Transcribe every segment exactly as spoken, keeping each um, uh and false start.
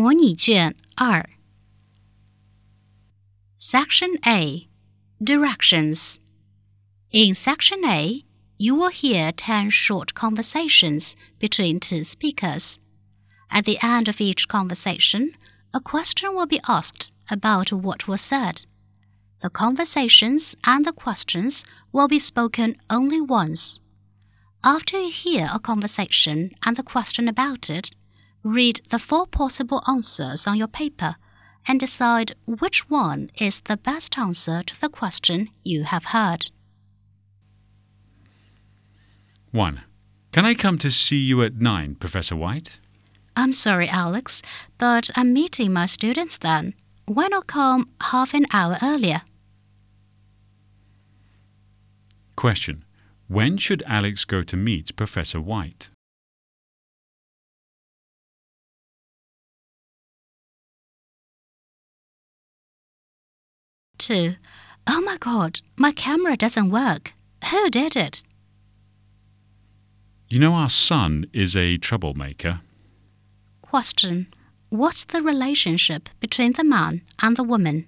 模拟卷二 Section A Directions In Section A, you will hear ten short conversations between two speakers. At the end of each conversation, a question will be asked about what was said. The conversations and the questions will be spoken only once. After you hear a conversation and the question about it, read the four possible answers on your paper and decide which one is the best answer to the question you have heard. one. Can I come to see you at nine, Professor White? I'm sorry, Alex, but I'm meeting my students then. Why not come half an hour earlier? Question. When should Alex go to meet Professor White? two. Oh my God, my camera doesn't work. Who did it? You know our son is a troublemaker. Question. What's the relationship between the man and the woman?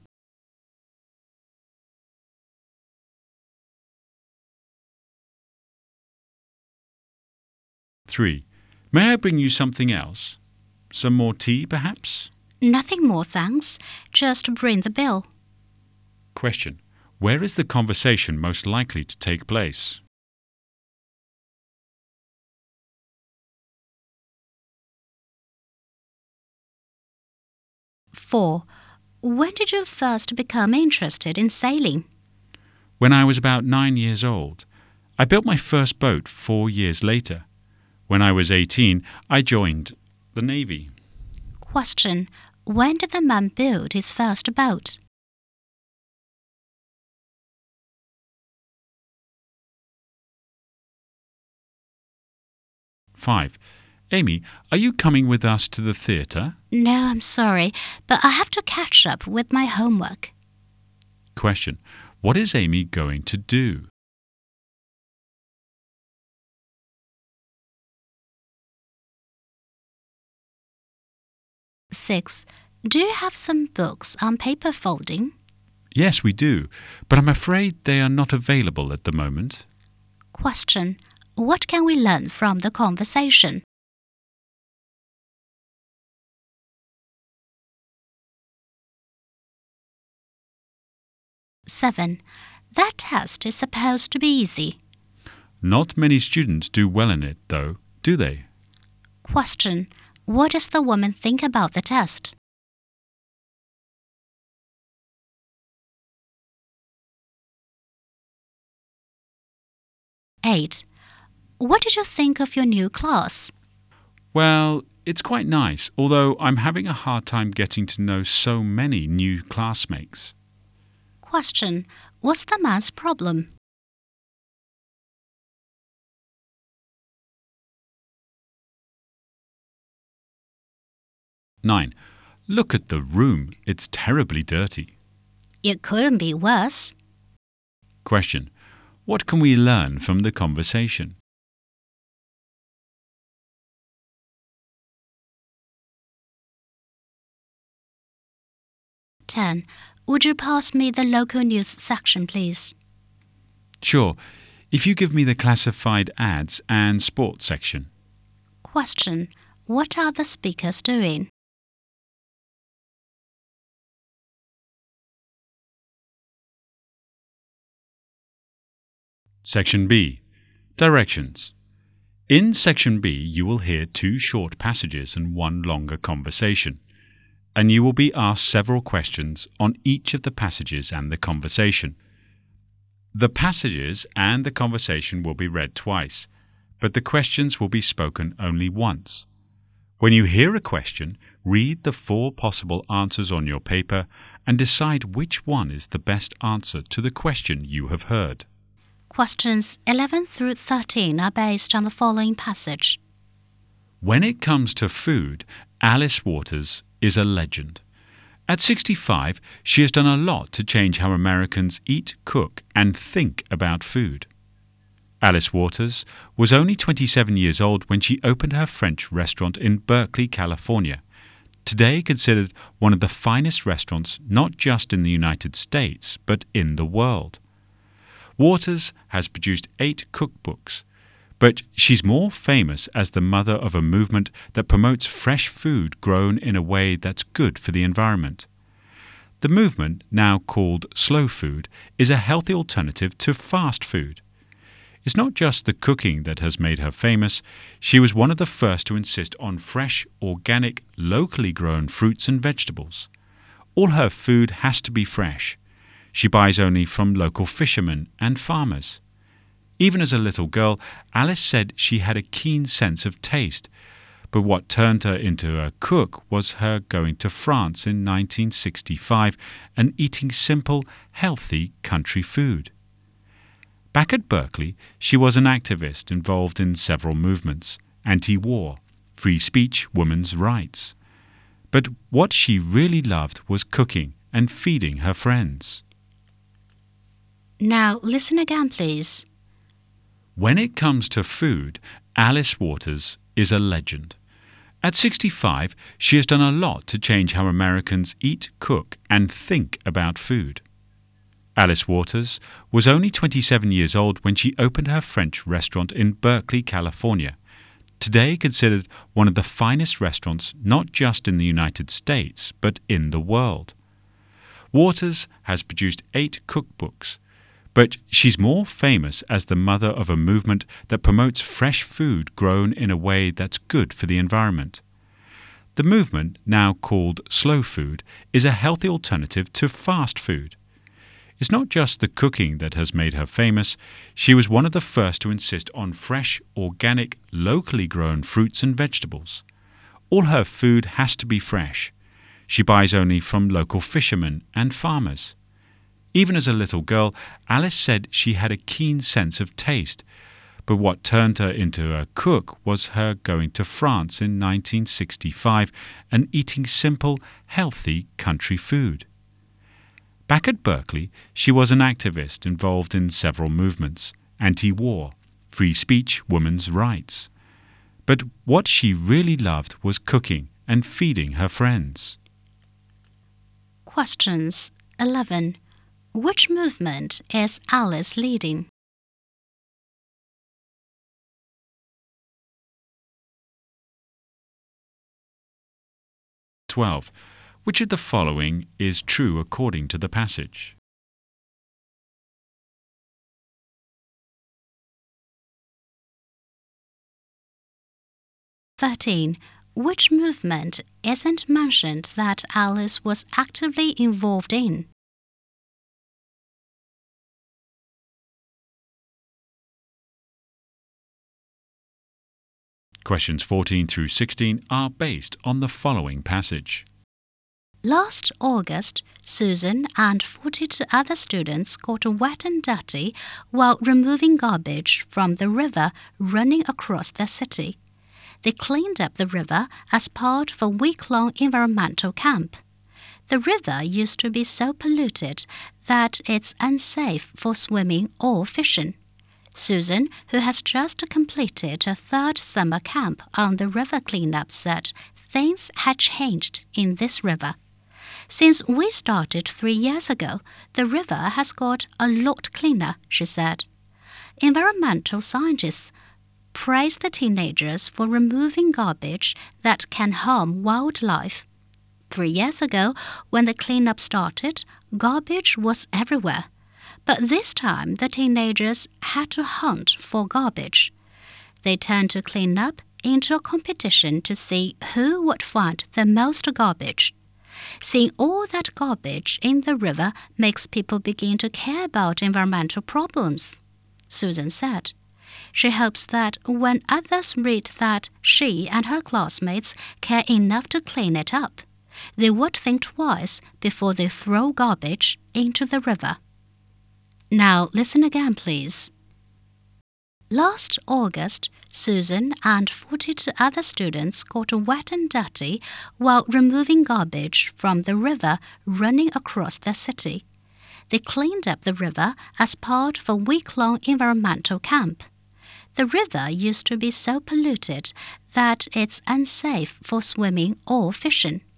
three. May I bring you something else? Some more tea, perhaps? Nothing more, thanks. Just bring the bill. Question. Where is the conversation most likely to take place? four. When did you first become interested in sailing? When I was about nine years old. I built my first boat four years later. When I was eighteen, I joined the Navy. Question. When did the man build his first boat? five. Amy, are you coming with us to the theatre? No, I'm sorry, but I have to catch up with my homework. Question. What is Amy going to do? six. Do you have some books on paper folding? Yes, we do, but I'm afraid they are not available at the moment. Question. What can we learn from the conversation? seven. That test is supposed to be easy. Not many students do well in it, though, do they? Question. What does the woman think about the test? eight. What did you think of your new class? Well, it's quite nice, although I'm having a hard time getting to know so many new classmates. Question. What's the man's problem? nine. Look at the room. It's terribly dirty. It couldn't be worse. Question. What can we learn from the conversation? ten. Would you pass me the local news section, please? Sure, if you give me the classified ads and sports section. Question. What are the speakers doing? Section B. Directions. In Section B, you will hear two short passages and one longer conversation, and you will be asked several questions on each of the passages and the conversation. The passages and the conversation will be read twice, but the questions will be spoken only once. When you hear a question, read the four possible answers on your paper and decide which one is the best answer to the question you have heard. Questions eleven through thirteen are based on the following passage. When it comes to food, Alice Waters is a legend. At sixty-five, she has done a lot to change how Americans eat, cook, and think about food. Alice Waters was only twenty-seven years old when she opened her French restaurant in Berkeley, California. today considered one of the finest restaurants not just in the United States but in the world. Waters has produced eight cookbooks, but she's more famous as the mother of a movement that promotes fresh food grown in a way that's good for the environment. The movement, now called slow food, is a healthy alternative to fast food. It's not just the cooking that has made her famous. She was one of the first to insist on fresh, organic, locally grown fruits and vegetables. All her food has to be fresh. She buys only from local fishermen and farmers. Even as a little girl, Alice said she had a keen sense of taste, but what turned her into a cook was her going to France in nineteen sixty-five and eating simple, healthy country food. Back at Berkeley, she was an activist involved in several movements: anti-war, free speech, women's rights. But what she really loved was cooking and feeding her friends. Now listen again, please. When it comes to food, Alice Waters is a legend. At sixty-five, she has done a lot to change how Americans eat, cook, and think about food. Alice Waters was only twenty-seven years old when she opened her French restaurant in Berkeley, California, today considered one of the finest restaurants not just in the United States but in the world. Waters has produced eight cookbooks, but she's more famous as the mother of a movement that promotes fresh food grown in a way that's good for the environment. The movement, now called slow food, is a healthy alternative to fast food. It's not just the cooking that has made her famous. She was one of the first to insist on fresh, organic, locally grown fruits and vegetables. All her food has to be fresh. She buys only from local fishermen and farmers. Even as a little girl, Alice said she had a keen sense of taste, but what turned her into a cook was her going to France in nineteen sixty-five and eating simple, healthy country food. Back at Berkeley, she was an activist involved in several movements: anti-war, free speech, women's rights. But what she really loved was cooking and feeding her friends. Questions eleven. Which movement is Alice leading? twelve. Which of the following is true according to the passage? thirteen. Which movement isn't mentioned that Alice was actively involved in? Questions fourteen through sixteen are based on the following passage. Last August, Susan and forty-two other students got wet and dirty while removing garbage from the river running across their city. They cleaned up the river as part of a week-long environmental camp. The river used to be so polluted that it's unsafe for swimming or fishing. Susan, who has just completed her third summer camp on the river cleanup, said things had changed in this river. Since we started three years ago, the river has got a lot cleaner, she said. Environmental scientists praise the teenagers for removing garbage that can harm wildlife. Three years ago, when the cleanup started, garbage was everywhere. But this time, the teenagers had to hunt for garbage. They turned to clean up into a competition to see who would find the most garbage. Seeing all that garbage in the river makes people begin to care about environmental problems, Susan said. She hopes that when others read that she and her classmates care enough to clean it up, they would think twice before they throw garbage into the river. Now listen again, please. Last August, Susan and forty-two other students got wet and dirty while removing garbage from the river running across their city. They cleaned up the river as part of a week-long environmental camp. The river used to be so polluted that it's unsafe for swimming or fishing.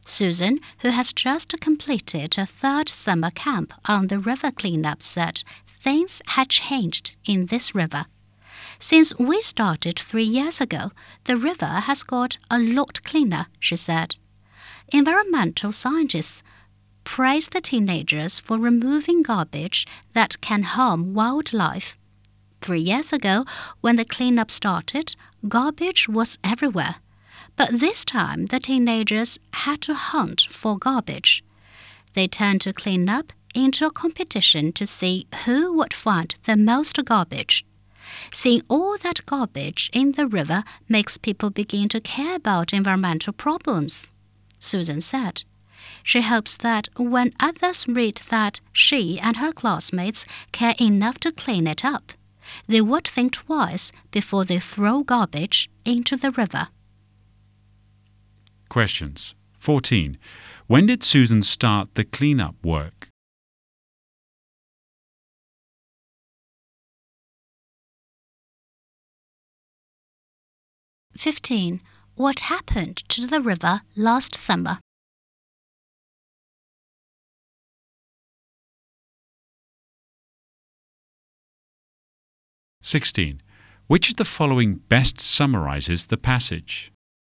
Susan, who has just completed a third summer camp on the river cleanup, said things had changed in this river. Since we started three years ago, the river has got a lot cleaner, she said. Environmental scientists praise the teenagers for removing garbage that can harm wildlife. Three years ago, when the cleanup started, garbage was everywhere. But this time, the teenagers had to hunt for garbage. They turned to clean up into a competition to see who would find the most garbage. Seeing all that garbage in the river makes people begin to care about environmental problems, Susan said. She hopes that when others read that she and her classmates care enough to clean it up, they would think twice before they throw garbage into the river. Questions. fourteen. When did Susan start the clean-up work? fifteen. What happened to the river last summer? sixteen. Which of the following best summarizes the passage?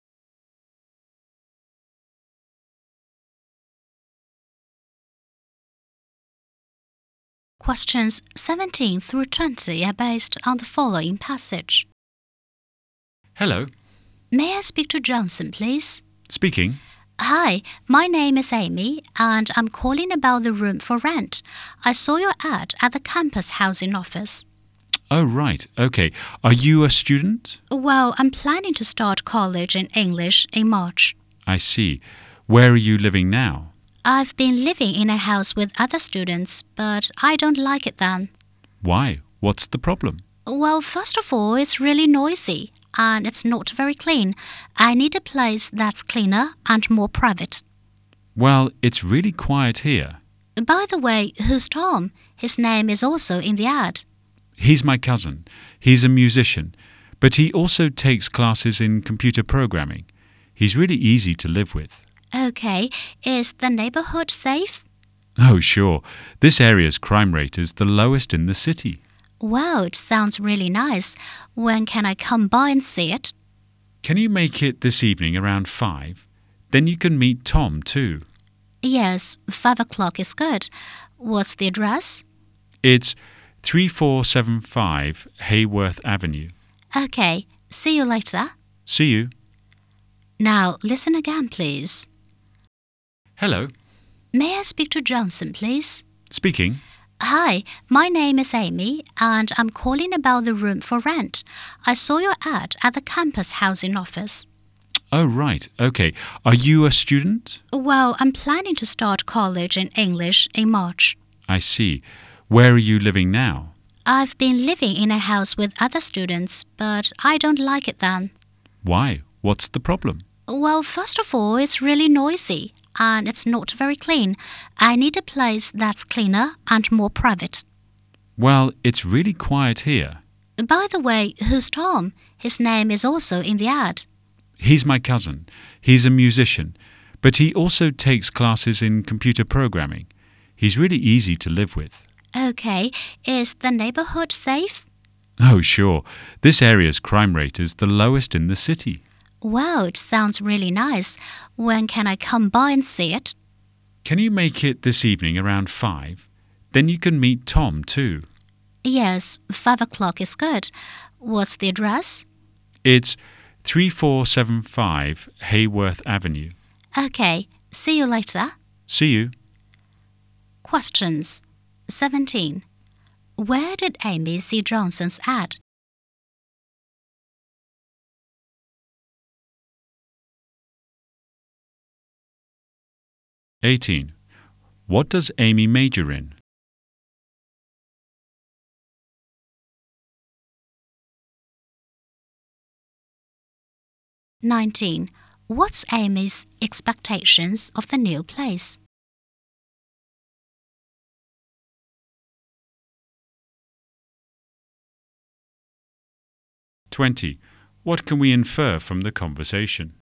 Questions seventeen through twenty are based on the following passage. Hello. May I speak to Johnson, please? Speaking. Hi, my name is Amy, and I'm calling about the room for rent. I saw your ad at the campus housing office. Oh, right. Okay. Are you a student? Well, I'm planning to start college in English in March. I see. Where are you living now? I've been living in a house with other students, but I don't like it then. Why? What's the problem? Well, first of all, it's really noisy, and it's not very clean. I need a place that's cleaner and more private. Well, it's really quiet here. By the way, who's Tom? His name is also in the ad. He's my cousin. He's a musician, but he also takes classes in computer programming. He's really easy to live with. Okay, is the neighborhood safe? Oh, sure. This area's crime rate is the lowest in the city. Wow, it sounds really nice. When can I come by and see it? Can you make it this evening around five? Then you can meet Tom too. Yes, five o'clock is good. What's the address? It's three four seven five Hayworth Avenue. Okay, see you later. See you. Now, listen again, please. Hello. May I speak to Johnson, please? Speaking. Hi, my name is Amy, and I'm calling about the room for rent. I saw your ad at the campus housing office. Oh, right. Okay. Are you a student? Well, I'm planning to start college in English in March. I see. Where are you living now? I've been living in a house with other students, but I don't like it then. Why? What's the problem? Well, first of all, it's really noisy, and it's not very clean. I need a place that's cleaner and more private. Well, it's really quiet here. By the way, who's Tom? His name is also in the ad. He's my cousin. He's a musician, but he also takes classes in computer programming. He's really easy to live with. Okay, is the neighborhood safe? Oh, sure. This area's crime rate is the lowest in the city. Wow, it sounds really nice. When can I come by and see it? Can you make it this evening around five? Then you can meet Tom too. Yes, five o'clock is good. What's the address? It's three four seven five Hayworth Avenue. Okay, see you later. See you. Questions. seventeen. Where did Amy see Johnson's ad? eighteen. What does Amy major in? nineteen. What's Amy's expectations of the new place? twenty. What can we infer from the conversation?